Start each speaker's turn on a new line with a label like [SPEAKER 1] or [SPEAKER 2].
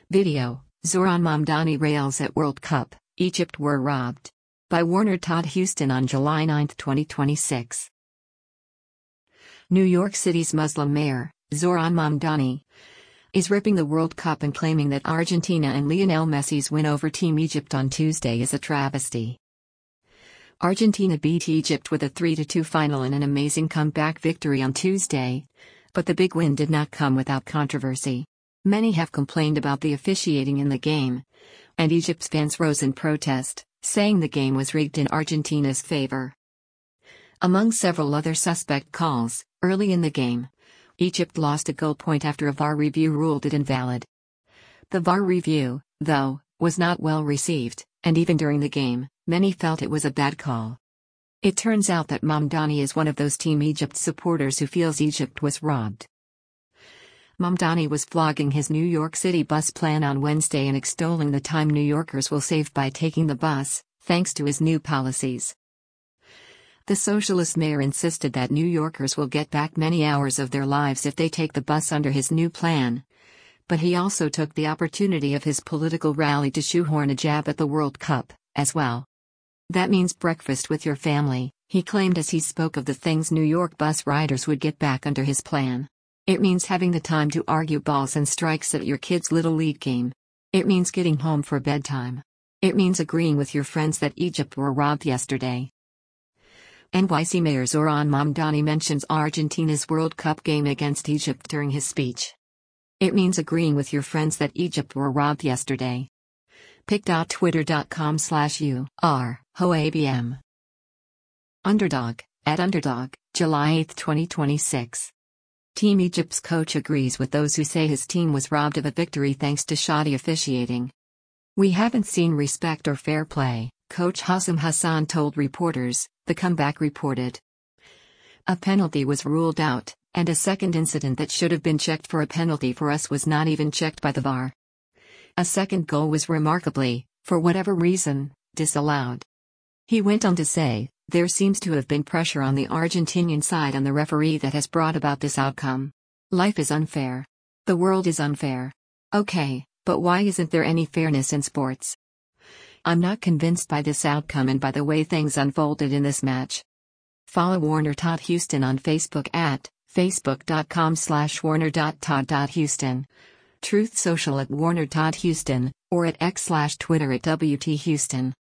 [SPEAKER 1] Video, Zoran Mamdani rails at World Cup, Egypt were robbed. By Warner Todd Houston on July 9, 2026. New York City's Muslim mayor, Zoran Mamdani, is ripping the World Cup and claiming that Argentina and Lionel Messi's win over Team Egypt on Tuesday is a travesty. Argentina beat Egypt with a 3-2 final in an amazing comeback victory on Tuesday, but the big win did not come without controversy. Many have complained about the officiating in the game, and Egypt's fans rose in protest, saying the game was rigged in Argentina's favor. Among several other suspect calls, early in the game, Egypt lost a goal point after a VAR review ruled it invalid. The VAR review, though, was not well received, and even during the game, many felt it was a bad call. It turns out that Mamdani is one of those Team Egypt supporters who feels Egypt was robbed. Mamdani was flogging his New York City bus plan on Wednesday and extolling the time New Yorkers will save by taking the bus, thanks to his new policies. The socialist mayor insisted that New Yorkers will get back many hours of their lives if they take the bus under his new plan. But he also took the opportunity of his political rally to shoehorn a jab at the World Cup, as well. That means breakfast with your family, he claimed as he spoke of the things New York bus riders would get back under his plan. It means having the time to argue balls and strikes at your kid's little league game. It means getting home for bedtime. It means agreeing with your friends that Egypt were robbed yesterday. NYC Mayor Zoran Mamdani mentions Argentina's World Cup game against Egypt during his speech. It means agreeing with your friends that Egypt were robbed yesterday. pic.twitter.com/UR/HOABM. Underdog, @Underdog, July 8, 2026. Team Egypt's coach agrees with those who say his team was robbed of a victory thanks to shoddy officiating. "We haven't seen respect or fair play," Coach Hassam Hassan told reporters, the comeback reported. "A penalty was ruled out, and a second incident that should have been checked for a penalty for us was not even checked by the VAR. A second goal was remarkably, for whatever reason, disallowed." He went on to say, "There seems to have been pressure on the Argentinian side on the referee that has brought about this outcome. Life is unfair. The world is unfair. Okay, but why isn't there any fairness in sports? I'm not convinced by this outcome and by the way things unfolded in this match." Follow Warner Todd Houston on Facebook at facebook.com/warner.todd.houston, Truth Social @Warner Todd Houston, or at X/Twitter @WT Houston.